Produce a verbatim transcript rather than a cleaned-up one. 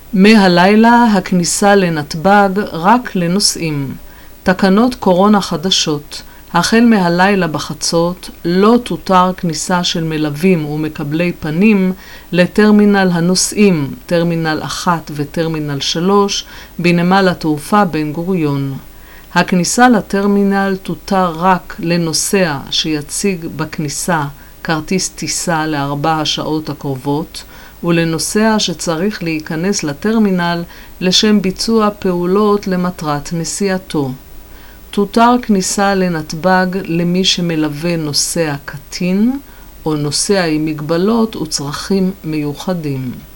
מהלילה הכניסה לנתב"ג רק לנוסעים. תקנות קורונה חדשות. החל מהלילה בחצות לא תותר כניסה של מלווים ומקבלי פנים לטרמינל הנוסעים, טרמינל אחת וטרמינל שלוש, בנמל התעופה בן גוריון. הכניסה לטרמינל תותר רק לנוסע שיציג בכניסה כרטיס טיסה לארבע השעות הקרובות, ולנוסע שצריך להיכנס לטרמינל לשם ביצוע פעולות למטרת נסיעתו. תותר כניסה לנתב"ג למי שמלווה נוסע קטין או נוסע עם מגבלות וצרכים מיוחדים.